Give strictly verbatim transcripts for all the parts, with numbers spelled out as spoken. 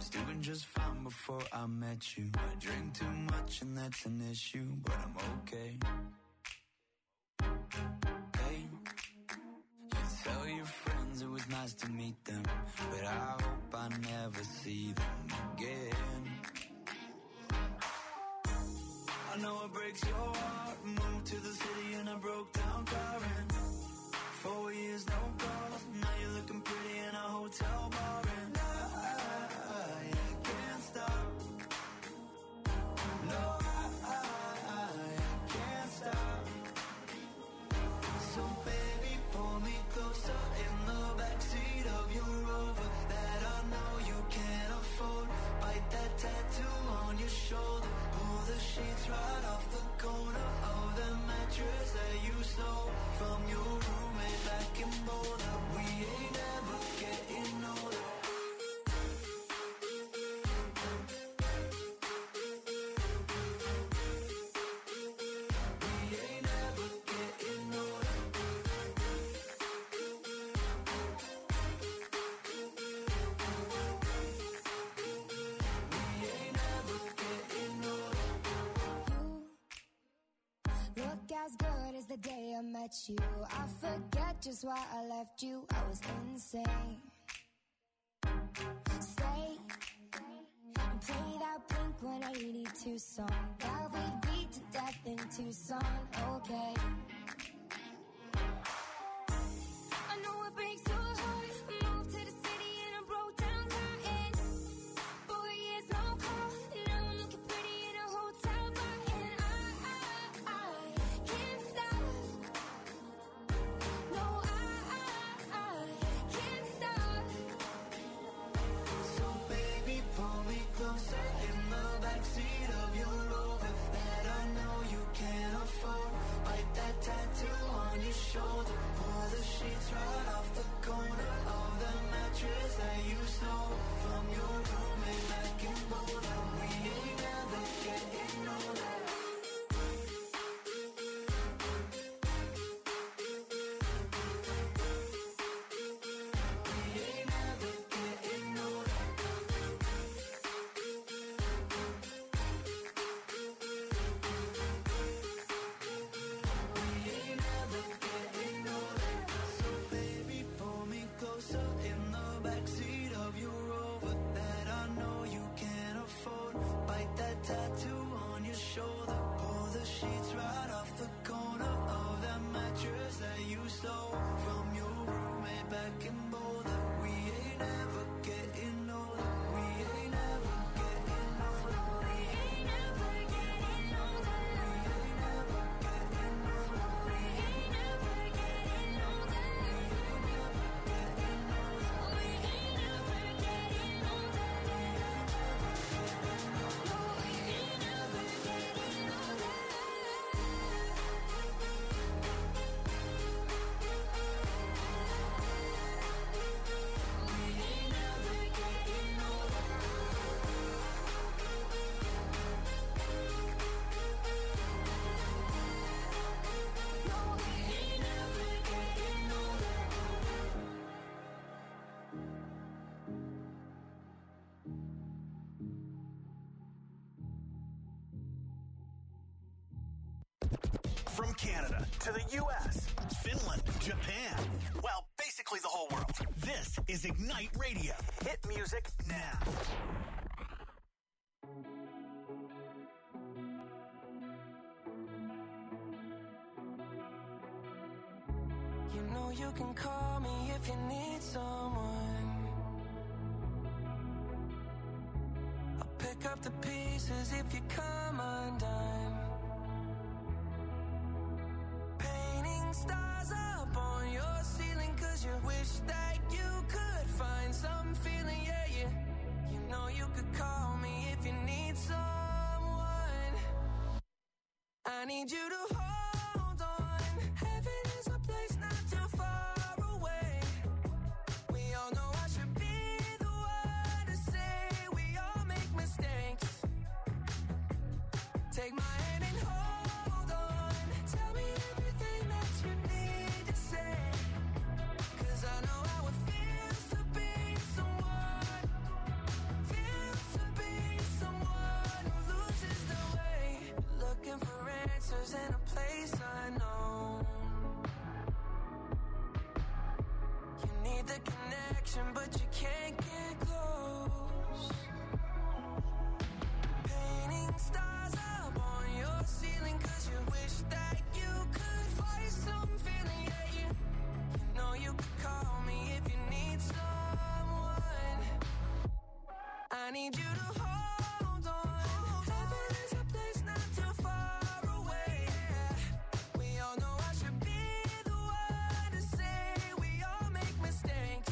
was doing just fine before I met you. I drink too much and that's an issue, but I'm okay. Hey, you tell your friends it was nice to meet them, but I hope I never see them again. I know it breaks your heart. Moved to the city and I broke down crying. Four years, no calls. Now you're looking pretty in a hotel bar. And I, I, I can't stop. No, I, I, I can't stop. So baby, pull me closer in the backseat of your Rover that I know you can't afford. Bite that tattoo on your shoulder. Pull the sheets right off the corner of the mattress that you stole from your roommate back in Boulder. We ain't never getting older. We ain't never getting older. We ain't never getting older. You look as good as the day I met you. I forget just why I left you. I was insane. Stay and play that Blink one eighty-two song that we beat to death in Tucson. Okay. I know it breaks your heart. Moved to the city and I broke down crying. Four years, no call. Now I'm looking pretty in a hotel bar. And I, I, I can't stop. No, I, I, I can't stop. So baby, pull me closer in the backseat of your Rover that I know you can't afford. Bite that tattoo on your shoulder. Pull the sheets right off the corner of the mattress that you stole from your roommate back in Boulder. We ain't never getting older. We ain't never getting older. We ain't never getting older. So baby, pull me closer in the backseat of your Rover that I know you can't afford. Bite that tattoo on your shoulder. Pull the sheets right off the corner of that mattress that you stole from your roommate back in Boulder. We ain't never getting older. We ain't never getting older. We ain't never getting older. We ain't never getting older. We ain't never getting older. We ain't never getting older. No, we ain't never getting older. We ain't never getting older. No, we ain't never getting older. From Canada to the U S, Finland, Japan, well, basically the whole world. This is Ignite Radio. Hit music now. You know you can call me if you need someone. I'll pick up the pieces if you come undone. Painting stars up on your ceiling 'cause you wish that you could find some feeling, yeah, yeah. You know you could call me if you need someone. I need you to hold on. Heaven is a place not too far away. We all know I should be the one to say we all make mistakes. Take my hand and hold on. Tell me everything that you need to say. 'Cause I know how it feels to be someone. Feel direction, but you can't get close. Painting stars up on your ceiling, cause you wish that you could find some feeling, yeah, you, you know you could call me if you need someone. I need you to hold on. Heaven is a place not too far away. We all know I should be the one to say we all make mistakes.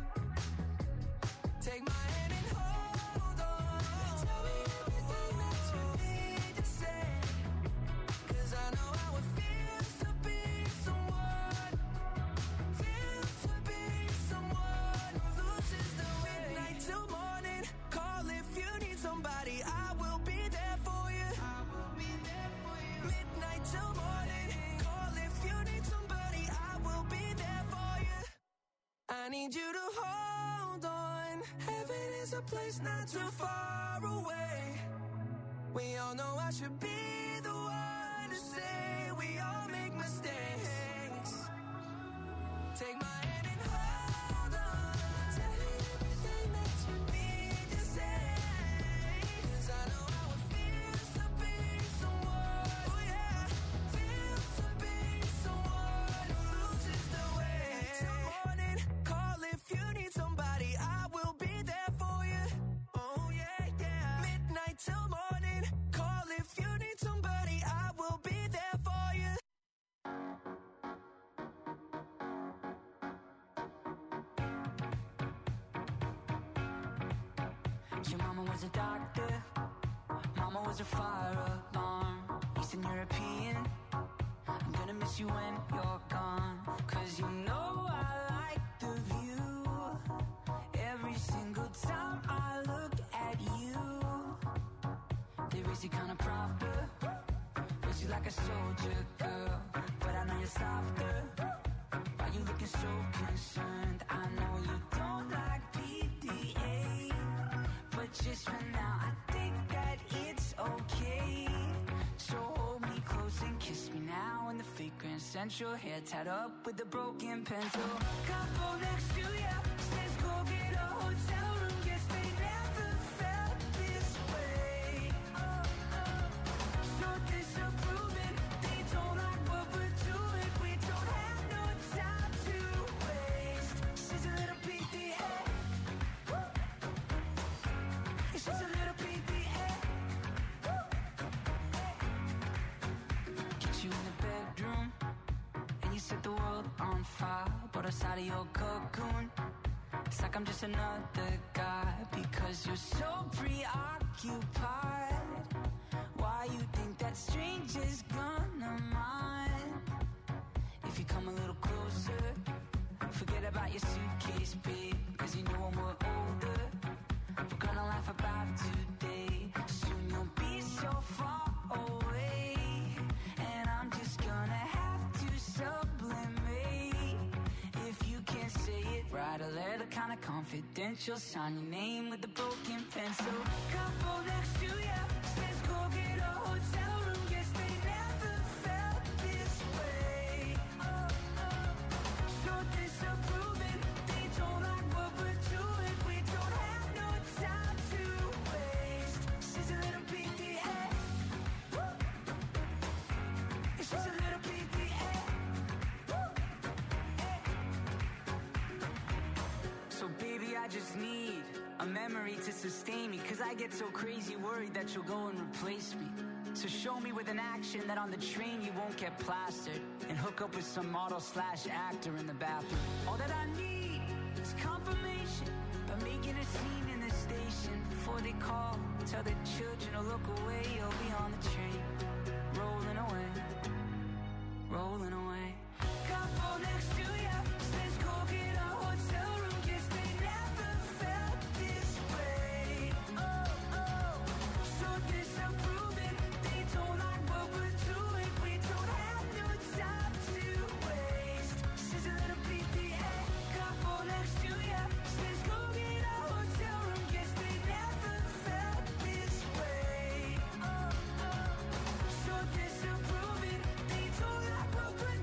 Take my hand and hold on. Tell me everything that you need to say, cause I know how it feels to be someone, feels to be someone who loses the way. Midnight till morning, call if you need somebody, I will be there for you. I will be there for you. Midnight till morning, call if you need somebody, I will be there for you. I need you to hold on. Heaven is a place not too far away. We all know I should be the one to say we all make mistakes. Take my hand and hold on. Tell me everything that you need to say, cause I know how it feels to be someone, oh yeah, feels to be someone who loses the way. Till morning, call if you need somebody, I will be there for you. Oh yeah, yeah. Midnight till morning, call if you need somebody, I will be there for you. Your mama was a doctor, mama was a fire alarm. Eastern European, I'm gonna miss you when you're gone. Cause you know I like the view. Every single time I look at you, they raise you kinda proper, raise you like a soldier girl. But I know you're softer, why you looking so concerned? I know you don't like P D A, but just for now I think that it's okay. So hold me close and kiss me now in the fragrance scent. Your hair tied up with a broken pencil. Couple next to ya says go get a hotel room. Guess they never felt this way. Oh, oh. So disapproving, they don't like what we're doing. We don't have no time to waste. She's a little P D A. She's a little P D A. Get you in the bedroom, and you set the world on fire. But outside of your cocoon, it's like I'm just another guy. Because you're so preoccupied. Why you think that stranger's gonna mind? If you come a little closer, forget about your suitcase, babe. Cause you know when we're older, we're gonna laugh about today. Soon you'll be so far away, and I'm just gonna have to sublimate. If you can't say it, write a letter kinda confidential. Sign your name with a broken pencil. Couple next to ya says go get a hotel room. Guess they never felt this way. Oh, oh. So disapproving, they don't like what we're doing. We don't have no time to waste. She's a little P D A. She's a little P D A. So baby, I just need a memory to sustain me. Cause I get so crazy worried that you'll go and replace me. So show me with an action that on the train you won't get plastered, and hook up with some model slash actor in the bathroom. All that I need is confirmation by making a scene in the station. Before they call, tell the children to look away. You'll be on the train, rolling away, rolling away. Couple next to ya says go get a hotel room. Guess they never felt this way. Oh, oh. So disapproving, they don't like what we're doing. We don't have no time to waste. She's a little P D A. Couple next to ya says go get a hotel room. Guess they never felt this way. Oh, oh. So disapproving, they don't like what we're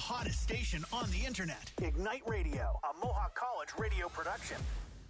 hottest station on the internet. Ignite Radio, a Mohawk College radio production.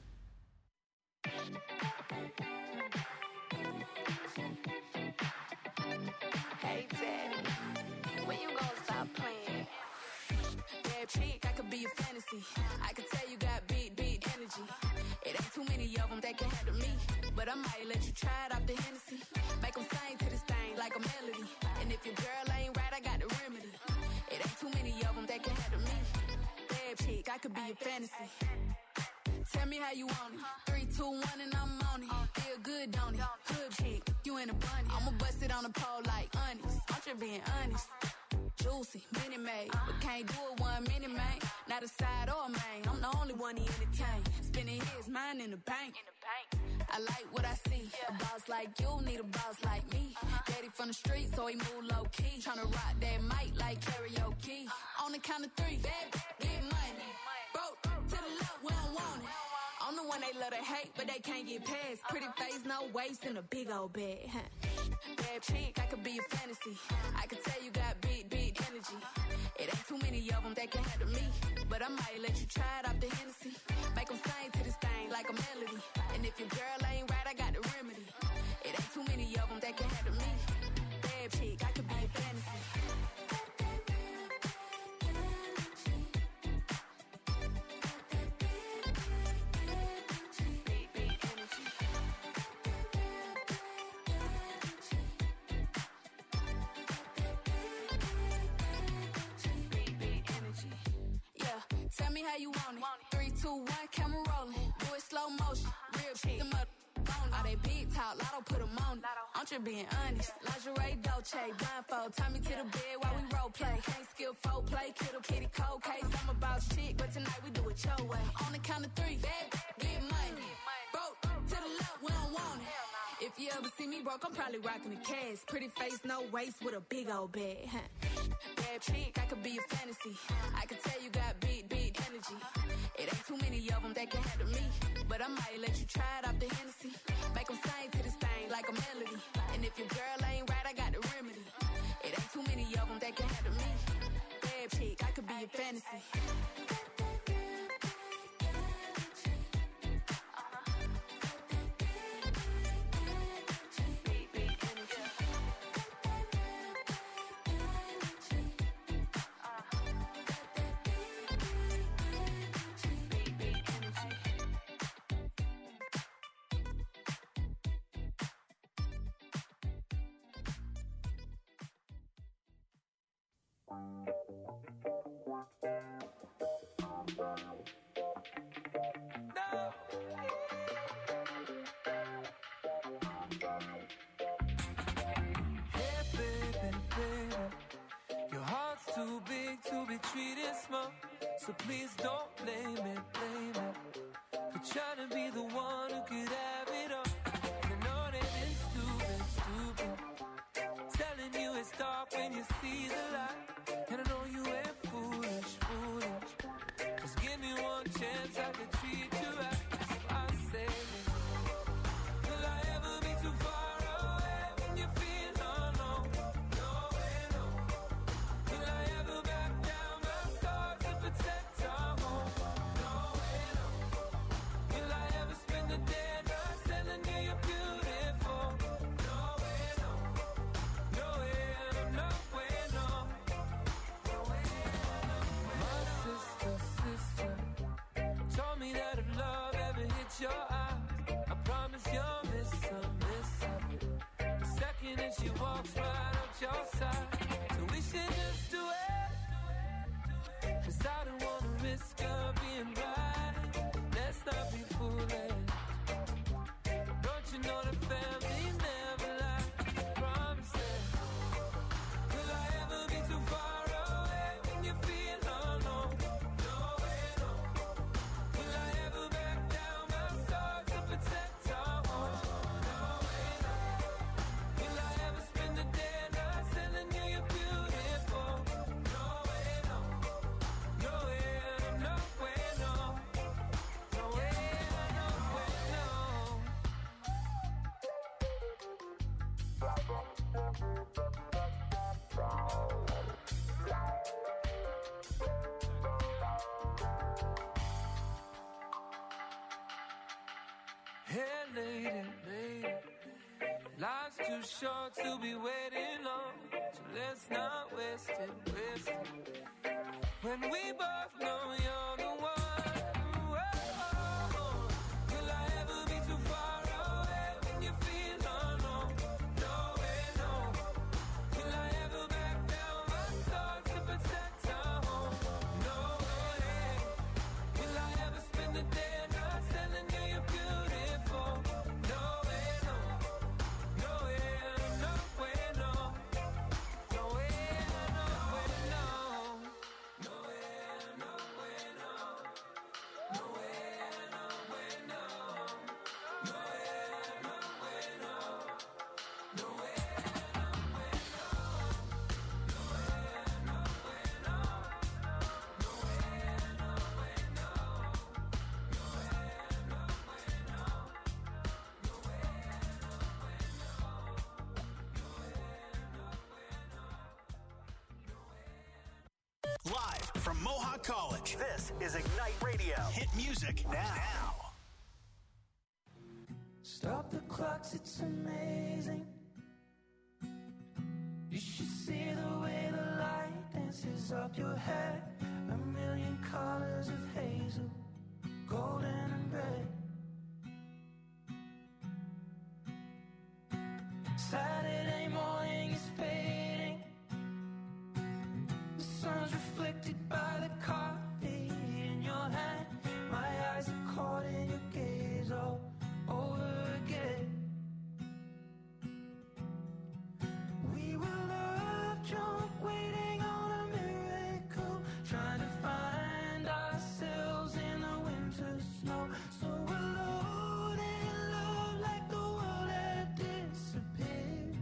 Hey, Daddy, when you gonna stop playing? Bad chick, I could be a fantasy. I could tell you got big, big energy. It ain't too many of them that can handle me. But I might let you try it off the Hennessy. Make them sing to this thing like a melody. And if your girl ain't right, I got the remedy. It ain't too many of them that can handle me. Bad chick, I could be a fantasy. Tell me how you want it. Three, two, one, and I'm on it. Feel good, don't it? Hood chick, you in a bunny. I'ma bust it on the pole like honest. I'm just being honest. Juicy, mini made, but can't do it one minute, man. Not a side or a main. I'm the only one he entertain. Spinning his mind in the bank. I like what I see. A boss like you need a boss like me. Daddy from the street, so he move low key. Tryna rock that mic like karaoke. On the count of three, bad, get money. Broke to the left, we don't want it. I'm the one they love to hate, but they can't get past. Pretty face, no waist, and a big old bag. Bad chick, I could be a fantasy. I could tell you got big, big energy. It ain't too many of them that can handle me. But I might let you try it off the Hennessy. Make them sing to this thing like a melody. And if your girl ain't right, I got the remedy. It ain't too many of them that can handle me. Bad chick, I could be a fantasy. Tell me how you want it. Three, two, one, camera rolling. Do it slow motion. Real shit. Them up. All they big talk, Lotto put them on it. I'm just being honest. Lingerie, Dolce, blindfold. Tie me to the bed while we role play. Can't skill folk play. Kittle kitty cold case. I'm a boss chick, but tonight we do it your way. On the count of three, bad, get money. Broke to the left, we don't want it. If you ever see me broke, I'm probably rocking the cash. Pretty face, no waist, with a big old bag. Bad chick, I could be a fantasy. I could tell you got big, big energy. It ain't too many of them that can handle me. But I might let you try it off the Hennessy. Make them sing to this thing like a melody. And if your girl ain't right, I got the remedy. It ain't too many of them that can handle me. Bad chick, I could be a fantasy. Treated small, so please don't blame it, blame it for trying to be the one who could have it all. And I know that it's stupid, stupid, telling you it's dark when you see the light. And I know you ain't foolish, foolish. Just give me one chance, I can treat you right. So I say, will I ever be too far away when you feel alone? No way, no. Will I ever back down my sword to protect our home? No way, no. Will I ever spend the day not telling you you're beautiful? No way, no. No way, no, no way, no. No way, no. My sister, sister told me that if love ever hits your eyes, I promise you'll miss her, miss her. The second that she walks right up your side. So we should just do it, 'cause I don't wanna risk her being right. Let's not be foolish. Don't you know the family never lies? Promise it. Will I ever be too far away when you feel alone? No way, no. Will I ever back down my sword to protect our home? No way, no. Will I ever spend the day not telling you you're beautiful? No way, no. No way, Hey, lady, lady, life's too short to be waiting long, so let's not waste it, waste it. When we both know you're the one. Whoa, will I ever be too far away when you feel alone? No way, no. Will I ever back down my soul to protect our home? No way. Will I ever spend the day not telling you you're beautiful? No way, no. No way, no way, no. No way, no way, no. No way, no way, no. No way, no way, no. No way, no way, no. No way, no way, no. No way, no way, no. No way, no way, no. No way, no way, no. No way, Live from Mohawk College, this is Ignite Radio. Hit music now. Stop the clocks, it's amazing. You should see the way the light dances up your hair. A million colors of hazel, golden and red. Saturday morning is fading. The sun's reflected by the coffee in your hand. My eyes are caught in your gaze all over again. We were love drunk, waiting on a miracle, trying to find ourselves in the winter snow. So alone in love, like the world had disappeared.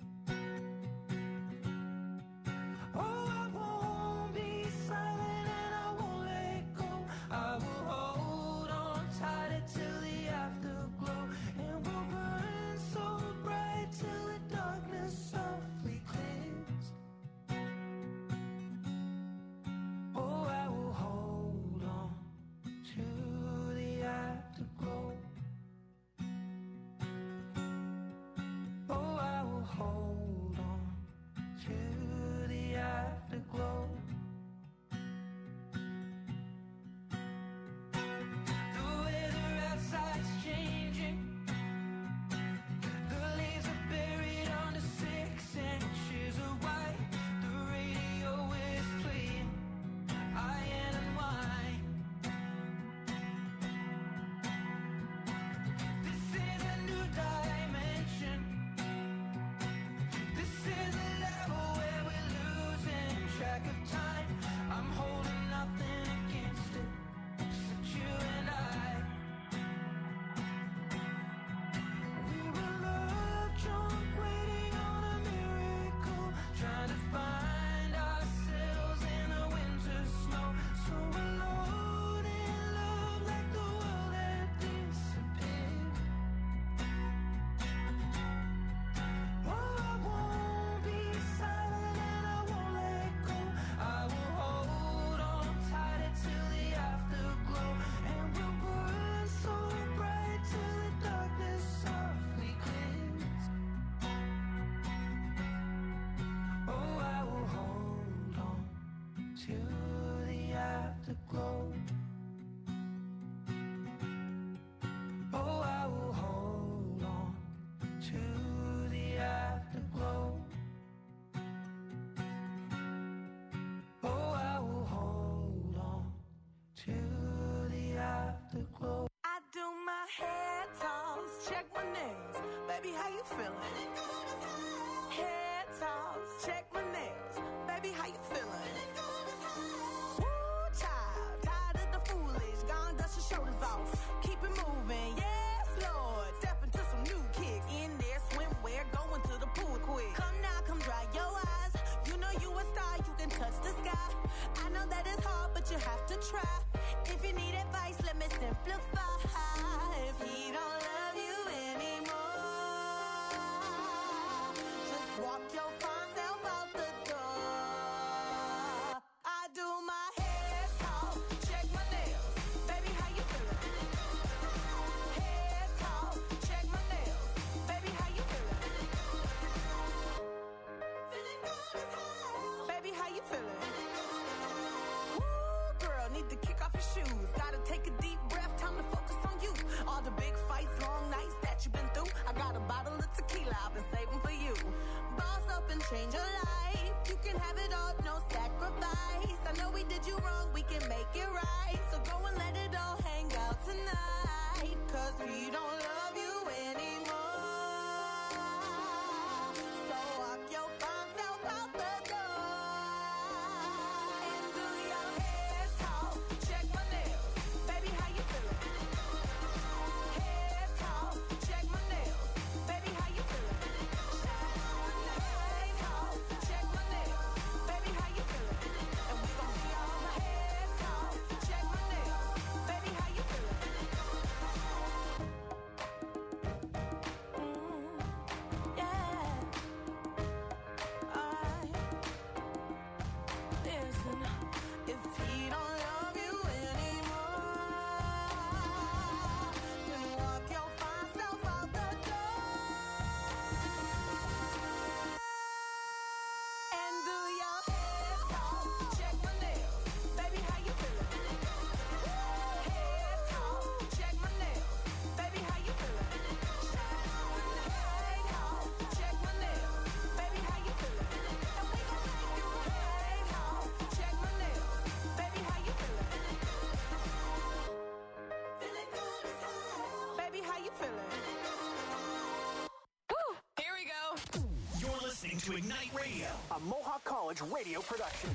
Oh, I won't be silent and I won't let go. I will hold on tight till the afterglow, and we'll burn so bright till the darkness softly clears. Oh, I will hold on to the afterglow. Oh, I will hold on to the afterglow. The weather outside's changing. The leaves are buried under six inches of white. The radio is playing iron and wine. This is a new dimension. This is a level where we're losing track of time. I'm holding nothing against it, except you and I. We were love drunk, waiting on a miracle, trying to find ourselves in the winter snow. So alone in love, like the world had disappeared. Oh, I won't be silent and I won't let go. I will hold on tight till the afterglow, and we'll burn so bright till the darkness softly clears. Oh, I will hold on to the afterglow. Oh, I will hold on to the afterglow. Oh, I will hold on to the afterglow. I do my hair toss, check my nails. Baby, how you feeling? Hair toss, check my nails. Baby, how you feeling? Woo, child, tired of the foolish. Gone, dust your shoulders off. Keep it moving, yes, Lord. Step into some new kicks. In there, swimwear, going to the pool quick. Come now, come dry your eyes. You know you a star, you can touch the sky. I know that it's hard, but you have to try. If you need advice, let me simplify. If he don't love you anymore, just walk your fine self out the door. I do my hair talk, check my nails. Baby, how you feeling? Hair talk, can change your life. You can have it all, no sacrifice. I know we did you wrong, we can make it right. So go and let it all hang out tonight. Cause we don't love you anymore. So walk your fine self out the door. And do your hair talk. Check my nails. Baby, how you feeling? Hair talk. Check my nails. Baby, how you feeling? Hair talk. Check my nails. Baby, how you feeling? And we gon' be all hair talk. Check my nails. Baby, how you feeling? Mm, yeah. Alright. Listen, if he don't love you anymore, then walk your fine self out the door. And do your hair talk. Check my nails. Baby, how you feeling? Hair talk. Check my nails. Baby, how you feeling? Hair talk. Check my nails. Baby, how you feeling? And we gon' make you hair talk. Check my nails. Baby, how you feeling? Feeling good as hell. Baby, how you feeling? Woo! Here we go. You're listening to Ignite Radio, a Mohawk College radio production.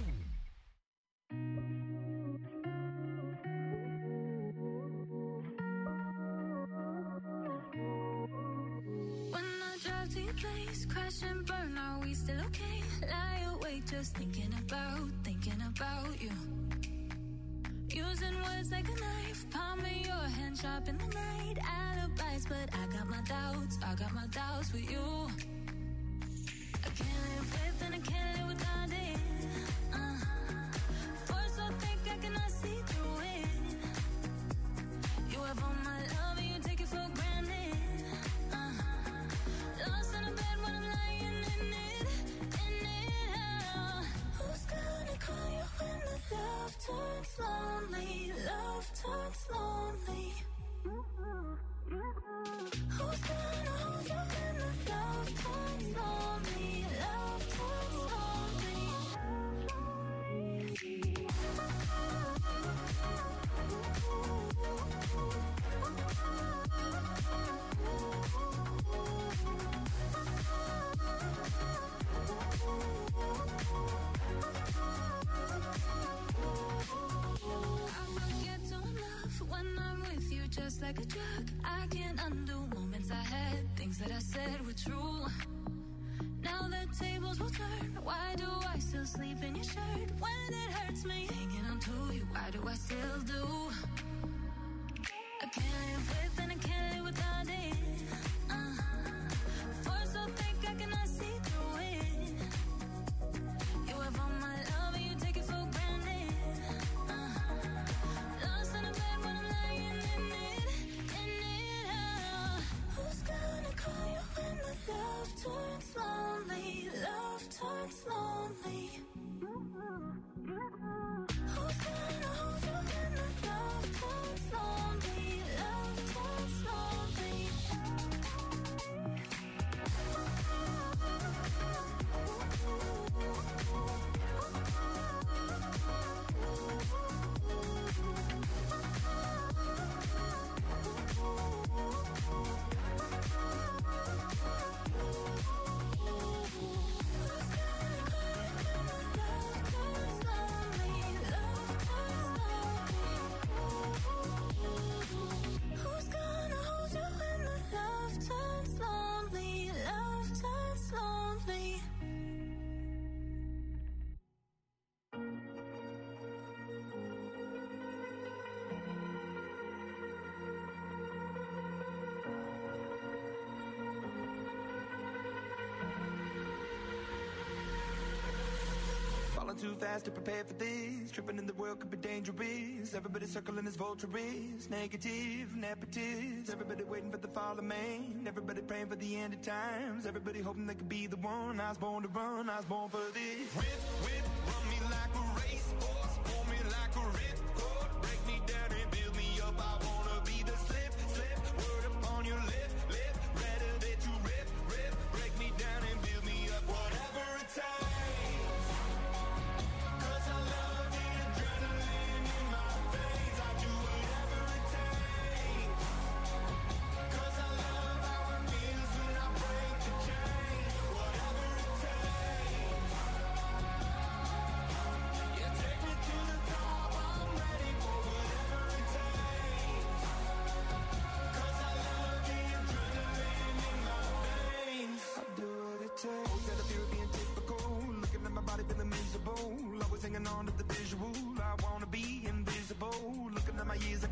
When I drive to your place, crash and burn, are we still okay? Lie awake just thinking about, thinking about you. Using words like a knife, palm of your hand sharp in the night. Alibis, but I got my doubts, I got my doubts with you. I can't live with and I can't live without it. Uh, force so thick I cannot see through it. You have all my love and you take it for granted. Uh, lost in a bed when I'm lying in it, in it. Uh, who's gonna call you when the love turns lonely? Love turns lonely. Who's gonna hold you when the love turns lonely? Love turns lonely. I forget to love when I'm with you, just like a drug. I can't undo moments I had, things that I said were true. Now the tables will turn. Why do I still sleep in your shirt when it hurts me? Hanging on to you, why do I still do? I can't live with and I can't live without it. Uh, force so thick I cannot see through it. You have all my love and you take it for granted. Uh, lost in a bed when I'm lying in it, in it. Uh, who's gonna call you when the love turns lonely? Love turns lonely. Who's gonna hold you when the love turns lonely? Love turns lonely. Who's gonna hold you when the love turns lonely? Love turns lonely. Falling too fast to prepare for this. Tripping in the world could be dangerous. Everybody circling as vultures. Negative, nepotist. Everybody waiting for the fall of man. Everybody praying for the end of times. Everybody hoping they could be the one. I was born to run, I was born for this. Whip, whip, run me like a racehorse. Pull me like a ripcord. Break me down and build me up. I wanna be the slip, slip. Word upon your lip, lip. Rather that you rip, rip. Break me down and build me up. Whatever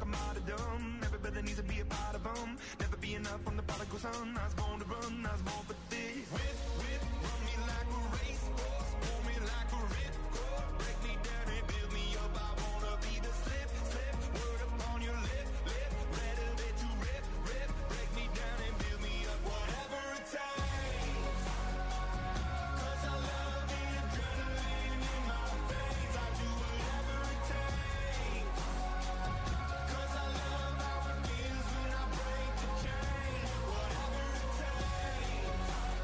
like a martyrdom. Everybody needs to be a part of them. Never be enough from the prodigal son. I was born to run, I was born for this. Whip, whip, run me like a racehorse. Pull me like a ripcord. Break me down and build me up. I wanna be the slip, slip. Word upon your lip, lip. Ready to rip, rip. Break me down and build me up. Whatever it takes. Cause I love the adrenaline in my veins. I do whatever it takes. Cause I love how it feels when I break the chain. Whatever it takes.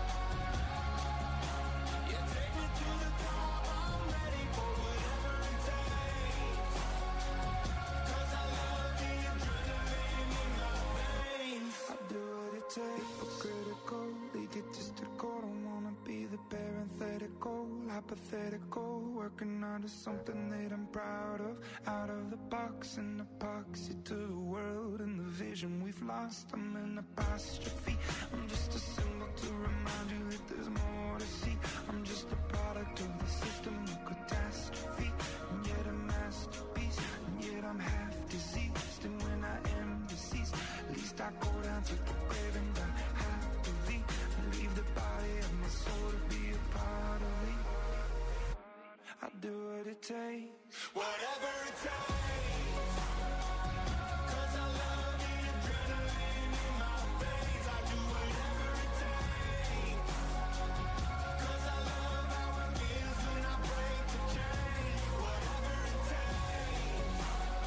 You take me to the top, I'm ready for whatever it takes. Cause I love the adrenaline in my veins. I do what it takes, but critical, egotistical. Don't wanna be the parenthetical, hypothetical. Working out of something that I'm proud of. Out of the box, an epoxy to the world and the vision we've lost. I'm an apostrophe. I'm just a symbol to remind you that there's more to see. I'm just a product of the system of catastrophe, and yet a masterpiece, and yet I'm half diseased. And when I am deceased, at least I go down to the grave and die happily. Leave the body of my soul to be a part of me. I do what it takes, whatever it takes. Cause I love the adrenaline in my veins. I do whatever it takes. Cause I love how it feels when I break the chain. Whatever it takes.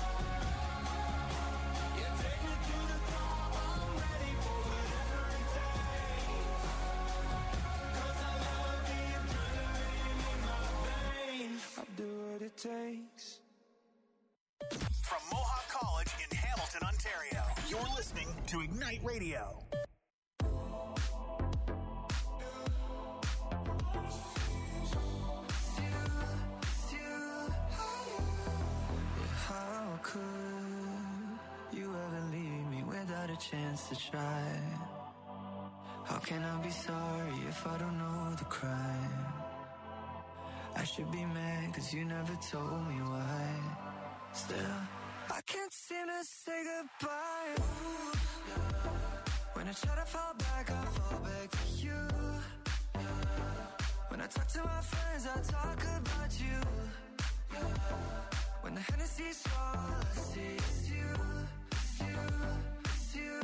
You take me to the top, I'm ready for whatever it takes. Cause I love the adrenaline in my veins. I do what it takes. From Mohawk College in Hamilton, Ontario, you're listening to Ignite Radio. How could you ever leave me without a chance to try? How can I be sorry if I don't know the crime? I should be mad cause you never told me why. Still, I can't seem to say goodbye. Ooh, yeah. When I try to fall back, I fall back to you. Yeah. When I talk to my friends, I talk about you. Yeah. When the Hennessy's all I see is you, it's you, it's you,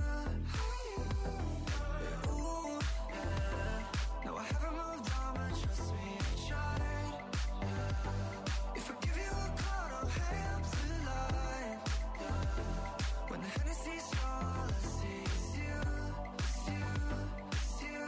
yeah, ooh, yeah. No, I haven't moved on, but trust me, I tried, yeah. If I give you a call, I'll hang up the line, yeah. When the Hennessy's all I see is you, it's you, it's you,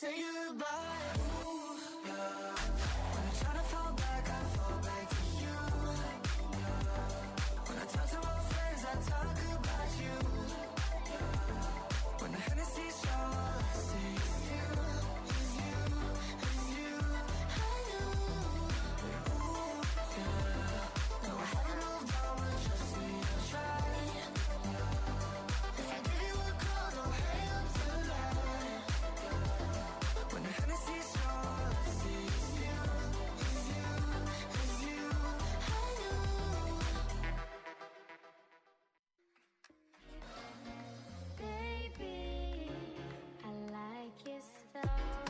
say goodbye. Ooh, yeah. When I try to fall back, I fall back to you. Yeah. When I talk to my friends, I talk about you. Yeah. When the Hennessy's all I see is you, is you, is you. I knew. Ooh, yeah. No, I haven't moved on, but trust me, I'll try. Yeah. If I give you a call, don't hang up the line. Yeah. When the Hennessy's all I see is you, is you, is you. I knew. Baby, I like your stuff.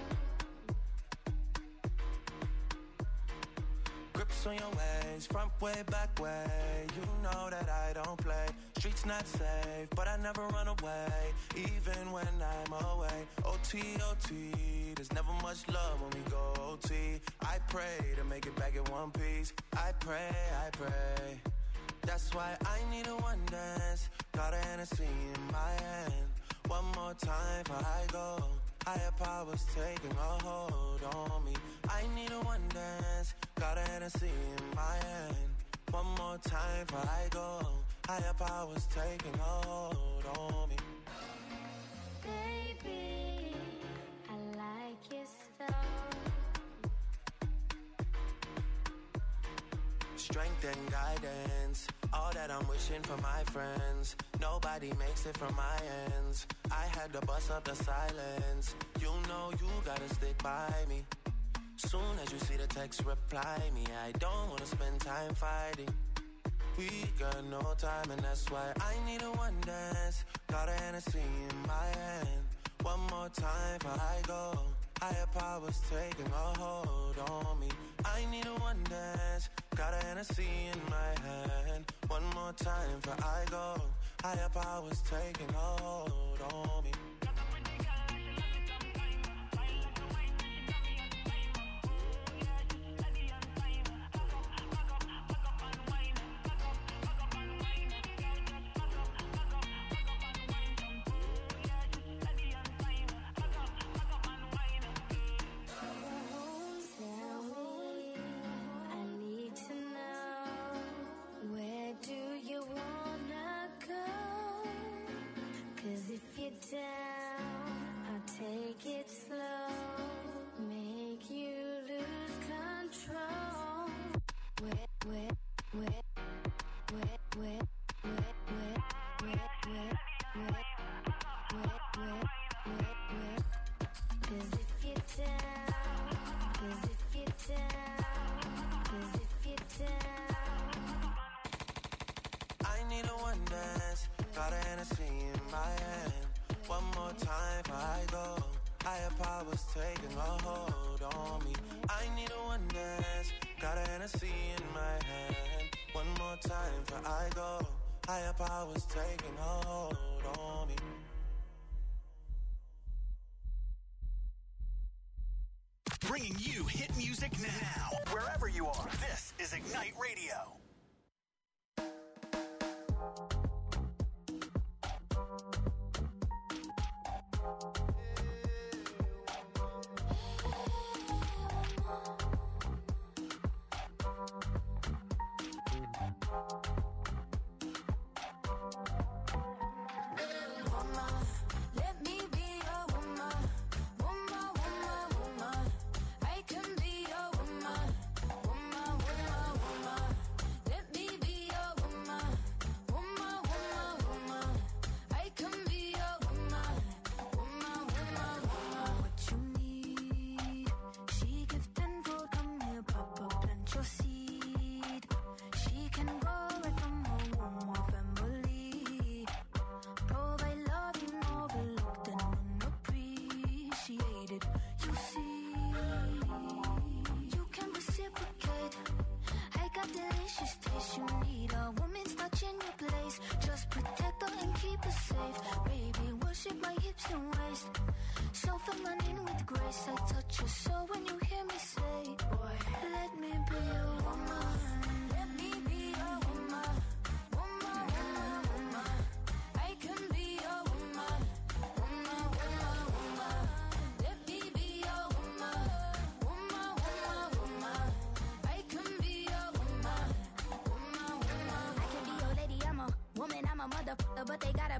Grips on your ways, front way, back way. You know that I don't play. Streets not safe, but I never run away, even when I'm away. O T, O T, there's never much love when we go O T. I pray to make it back in one piece. I pray, I pray. That's why I need a one dance. Got a Hennessy in my hand. One more time before I go. Higher powers taking a hold on me. I need a one dance. Got a Hennessy in my hand. One more time before I go. Higher powers taking a hold on me. Baby, I like your stuff. Strength and guidance, all that I'm wishing for my friends. Nobody makes it from my ends. I had to bust up the silence. You know you gotta stick by me. Soon as you see the text, reply me. I don't wanna spend time fighting. We got no time, and that's why I need a one dance. Got a Hennessy in my hand. One more time before I go. Higher powers taking a hold on me. I need a one dance. Got a Hennessy in my hand. One more time before I go. Higher powers taking a hold on me. Down, I'll take it slow, make you lose control. Wet, wet, wet, wet, wet, wet, wet, wet, wet, wet, wet, wet, wet, wet. 'Cause if you're down, 'cause if you're down, 'cause if you're down. I need a one dance. Got a Hennessy in my hand. One more time before I go. Higher powers taking a hold on me. I need a one dance. Got a Hennessy in my hand. One more time before I go. Higher powers taking a hold on me. Bringing you hit music now. Wherever you are, this is Ignite Radio. Let me be your woman, woman, woman, woman. I can be your woman, woman, woman, woman. Let me be your woman, woman, woman, woman. I can be your woman, woman, woman, woman. What you need, she give tenfold. Come here, Papa, plant your seed. She can go right from her womb or family. Provide love you overlooked and unappreciated. You see, you can reciprocate. I got delicious taste. You need a woman's touch in your place. Just protect her and keep her safe. Baby, worship my hips and waist. So feminine with grace. I touch your soul when you hear me say, boy, let me be your woman. Let me be your woman. Woman, woman, woman. I can be your woman. Woman, woman, woman. Let me be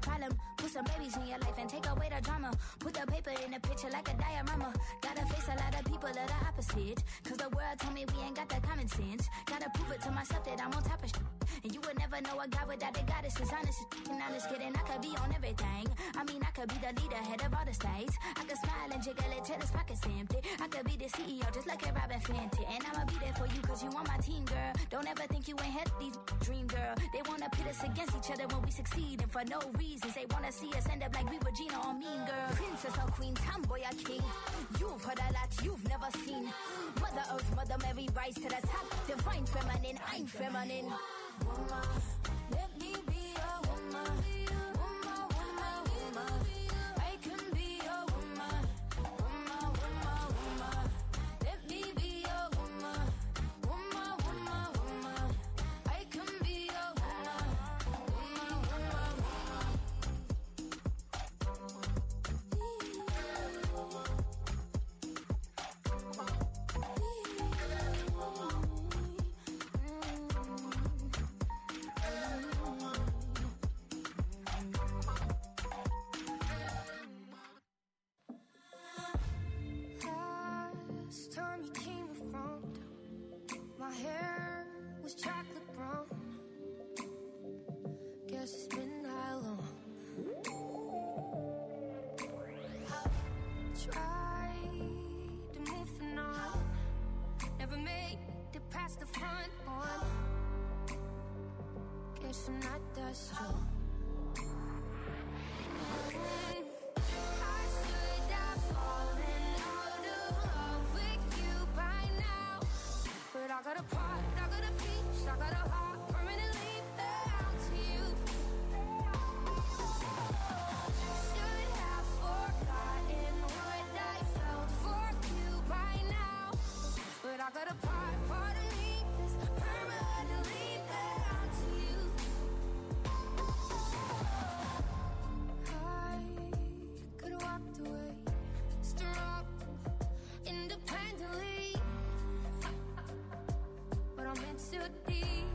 problem. Put some babies in your life and take away the drama. Put the paper in the picture like a diorama. Gotta face a lot of people that are opposite. Cause the world told me we ain't got that common sense. Gotta prove it to myself that I'm on top of shit. And you would never know a guy without a goddess. Is honest and honest kidding. I could be on everything. I mean, I could be the leader, head of all the states. I could smile and jiggle it till his pockets empty. I could be the C E O just like a Robin Fenty. And I'ma be there for you cause you on my team, girl. Don't ever think you ain't had these dream, girl. They wanna pit us against each other when we succeed. And for no reasons, they wanna see us end up like we Regina or Mean Girl. Princess or queen, tomboy or king. You've heard a lot you've never seen. Mother Earth, Mother Mary, rise to the top. Divine feminine, I'm feminine. Woman, let me be a woman. Woman, woman, woman. I can be a woman. Woman, woman, woman. Let me be a woman. Woman, woman, woman. I can be a woman. Woman, woman, woman. Last time you came around, my hair was chocolate brown. Guess it's been that long. Tried to move the night, never made it past the front one. Guess I'm not that strong. Mm. I should have fallen out of love with you by now. But I got a part, I got a piece, I got a heart permanently bound to you. Should have forgotten what I felt for you by now. But I got a part, part of me that's permanently bound to you. I could have walked away, strong, independently. But I'm in too deep.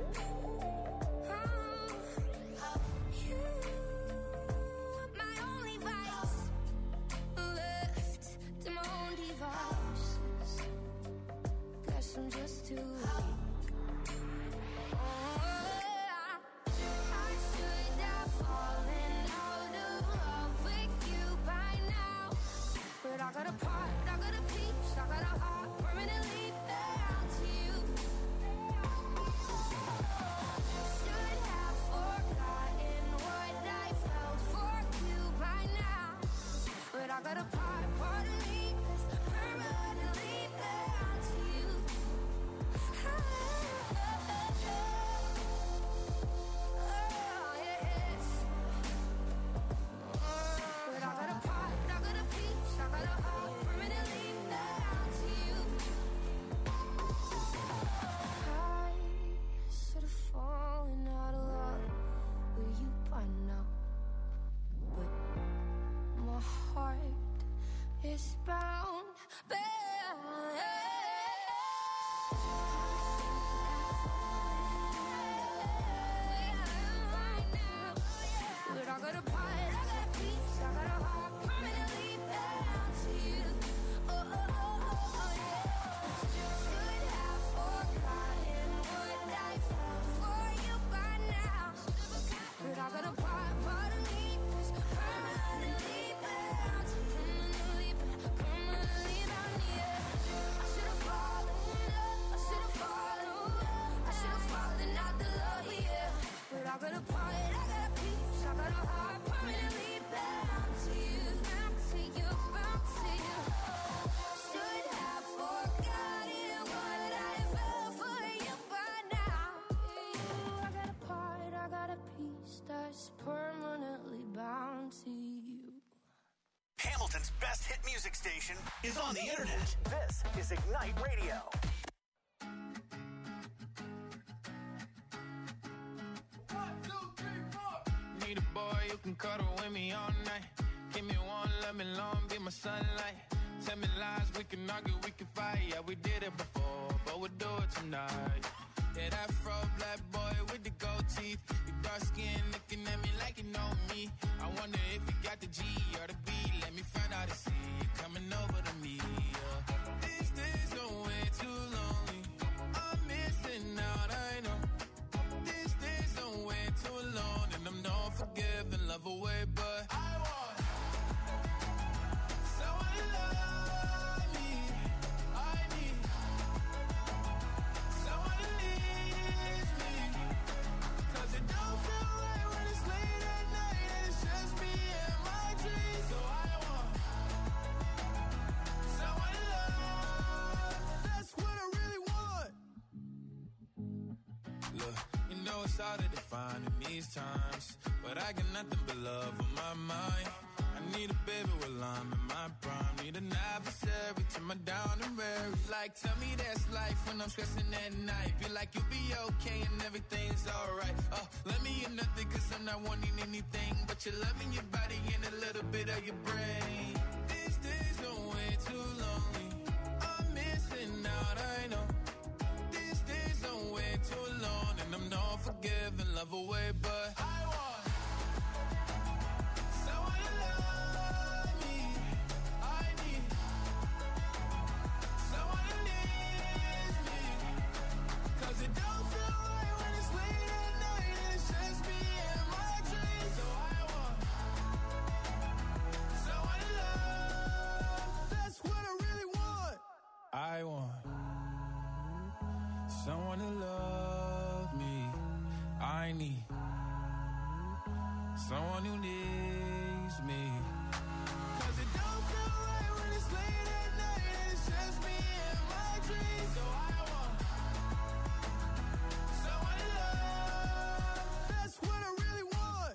Oh, you, my only vice, left to my own devices. Guess I'm just too weak. Oh, I should have fallen out of love with you by now. But I got a part, I got a piece, I got a heart permanently bound to you. Should have forgotten what I felt for you by now. But I got a part, part of me that's permanently bound to you. Oh, yes. But I got a part, I got a piece, I got a heart permanently bound to you. I should have fallen out of love with you by now. But my heart is bound, bound. But I got a part, I got a piece, I got a heart permanently bound to you. Oh, oh, oh, oh, oh, yeah. Should have forgotten what I felt for you by now. But I got a part, part of me that's permanently bound to you. Permanently, permanently bound to you. I should have fallen up, I should have fallen, I should have fallen out the love, yeah. But I got a part, I got a piece, I got a heart permanently bound to you, bound to you, bound to you. Should have forgotten what I felt for you by now. I got a part, I got a piece that's permanently bound to you. Hamilton's best hit music station is on the internet. This is Ignite Radio. Need a boy you can cuddle with me all night. Give me one, let me long, be my sunlight. Tell me lies, we can argue, we can fight. Yeah, we did it before, but we'll do it tonight. Yeah, that fro black boy with the gold teeth. Your dark skin looking at me like you know me. I wonder if you got the G or the B. Let me find out and see you coming over to me. Yeah. These days are way too lonely. I'm missing out, I know. These days are way too alone, and I'm not forgiving, love away, but I want someone to love me. I need someone to leave me. Cause it don't feel right when it's late at night and it's just me and my dreams. So I want someone to love. That's what I really want. Look, you know it's hard to define in these times, but I got nothing but love on my mind. I need a baby while I'm in my prime. Need an adversary to my down and weary. Like, tell me that's life when I'm stressing at night. Feel like you'll be okay and everything's alright. Uh, let me in nothing cause I'm not wanting anything but your love in your body and a little bit of your brain. These days are way too lonely. I'm missing out, I know. These days are way too alone, and I'm not forgiving, love away, but I want someone to love me. I need someone to leave me. Cause it don't feel right when it's late at night and it's just me and my dreams. So I want someone to love. That's what I really want. I want someone to love me. I need someone who needs me. Cause it don't feel right when it's late at night and it's just me and my dreams. So I want someone to love. That's what I really want.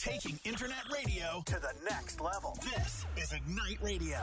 taking internet radio to the next level. This is Ignite Radio.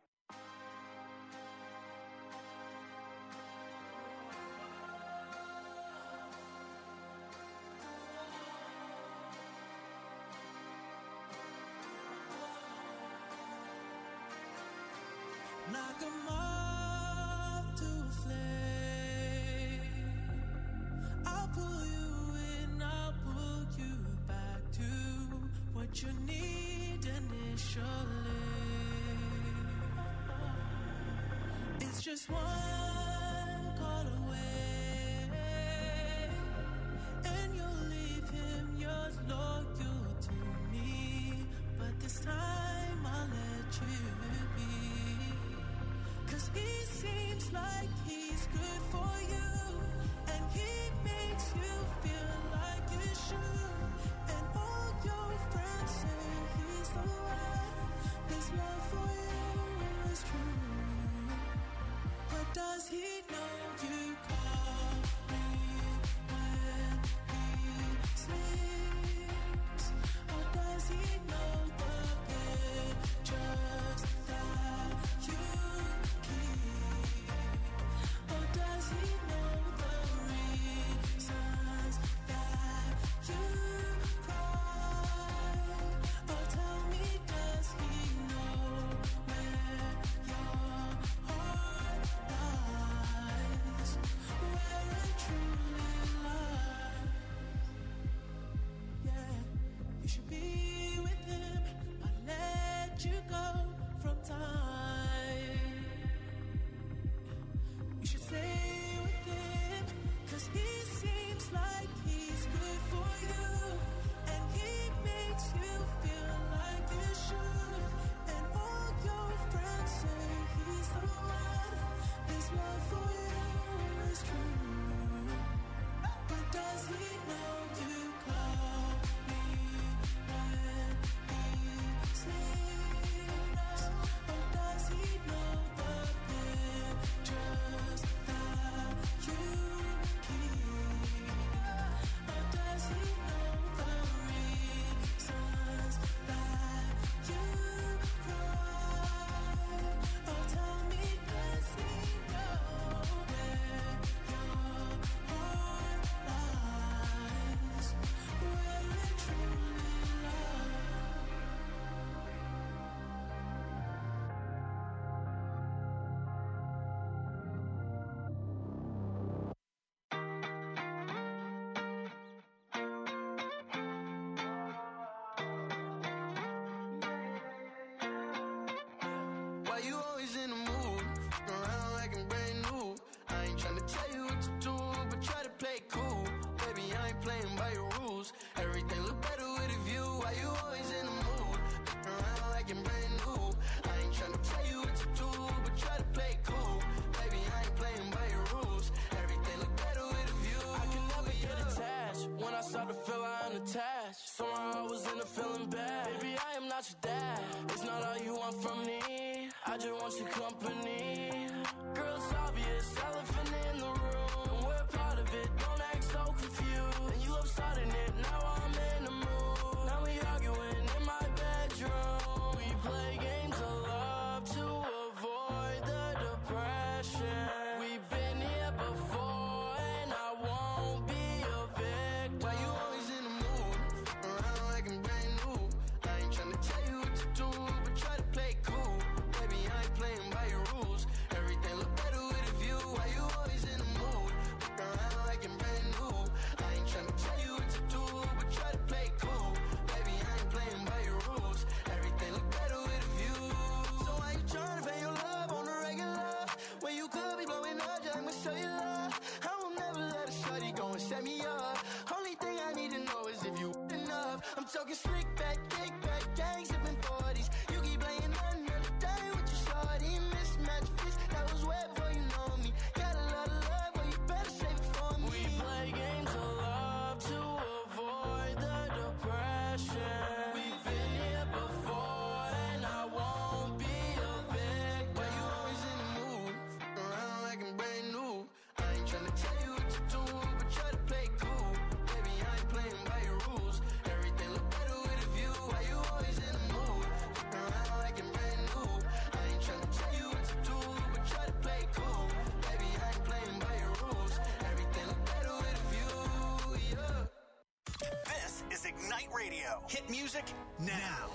Knock 'em off to a flame. I'll pull you in, I'll pull you back to what you need initially. It's just one call away, and you'll leave him yours loyal to me. But this time I'll let you be. 'Cause he seems like he's good for you, and he makes you feel like you should. And all your friends say he's the one. His love for you is true. But does he know you call me when he sleeps? Or does he know the pictures that you keep? Or does he know the reasons that you cry? Or tell me, does he know where your heart lies? Where it truly lies? Yeah, you should be with him. I let you go from time. You should stay with him, 'cause he seems like he's good for you, and he makes you feel like you should. And all your friends say he's the one. His love for you is true. But does he know you call me when he sleeps? Or does he know the pictures that you keep? Or does he know the reasons that you cry? Or tell me, does he know where your heart lies? Where it truly lies? Why you always in the mood? Around like I'm brand new. I ain't tryna tell you what to do, but try to play cool. Baby, I ain't playing by your rules. Everything look better with a view. Why you always in the mood? Around like I'm brand new. I ain't tryna tell you what to do, but try to play cool. Baby, I ain't playing by your rules. Everything look better with a view. I can never get attached. When I start to feel I'm attached, somehow I was in a feeling bad. Baby, I am not your dad. It's not all you want from me. I just want your company. Girl, it's obvious, elephant in the room. And we're part of it, don't act so confused. And you love starting it, now I'm in the mood. Now we arguing in my bedroom. We play games of love to avoid the depression. We've been here before, and I won't be a victim. Why you always in the mood? Around like I'm brand new. I ain't tryna tell you what to do, but try to play cool. Baby, I ain't playing by your rules. Everything look better with a view. Why you always in the mood? Around like I'm brand new. I ain't tryna tell you what to do, but try to play cool. Baby, I ain't playing by your rules. Everything look better with a view. So why you tryna pay your love on the regular? When you could be blowing up, just like my cellular. I will never let a shorty go and set me up. Only thing I need to know is if you enough. I'm talking slick back, kick back, gang sipping forties. You keep playing another day with your shorty. Mismatch fist, that was way before you know me. Got a lot of love, but you better save it for me. We play games of love to avoid the depression. We've been here before, and I won't be a victim. Why you always in the mood? Around like I'm brand new. I ain't tryna tell you what to do, but try to play cool. Baby, I ain't playing by your rules. Everything look better with a view. Radio. Hit music now.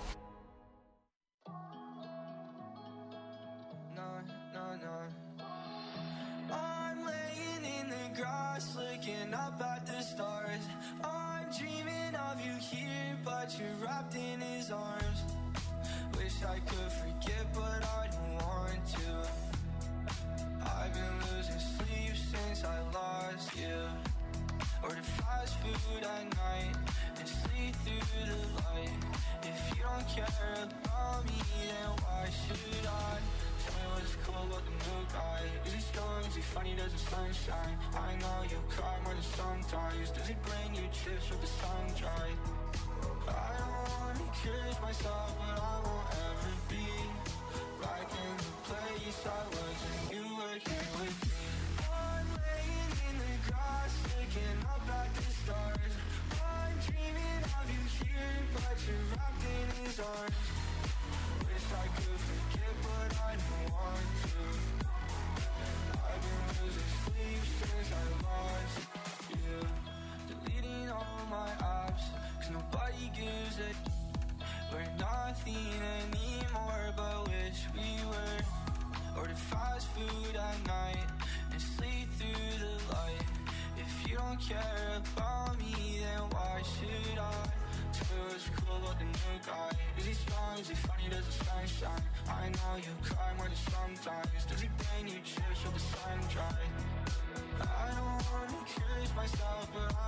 No, no, no. I'm laying in the grass, looking up at the stars. I'm dreaming of you here, but you're wrapped in his arms. Wish I could forget, but I don't want to. I've been losing sleep since I lost you. Order fast food at night and sleep through the light. If you don't care about me, then why should I? Tell me what's cool about the new guy. Is he strong? Is he funny? Does the sunshine? I know you cry more than sometimes. Does he bring you chips with the sun dry? I don't wanna curse myself, but I won't ever be right in the place I was when you were here with me. I'm laying in the grass, looking up at the stars. I'm dreaming of you here, but you're wrapped in his arms. Wish I could forget, but I don't want to. I've been losing sleep since I lost you. Deleting all my apps, cause nobody gives a d- We're nothing anymore, but wish we were. Order fast food at night and sleep through the light. If you don't care about me, then why should I? Tell me what's cool about the new guy. Is he strong? Is he funny? Does the sun shine? I know you cry more than sometimes. Does he bring you chips with the sun dry? I don't wanna curse myself, but